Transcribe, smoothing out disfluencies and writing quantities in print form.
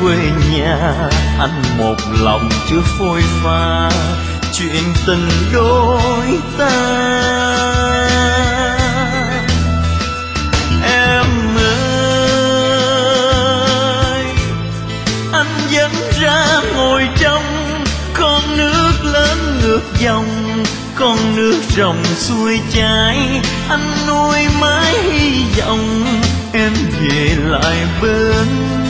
quê nhà, anh một lòng chưa phôi pha chuyện tình đôi ta. Em ơi, anh dẫn ra ngồi trong con nước lớn ngược dòng, con nước ròng xuôi chảy, anh nuôi mãi hy vọng em về lại bên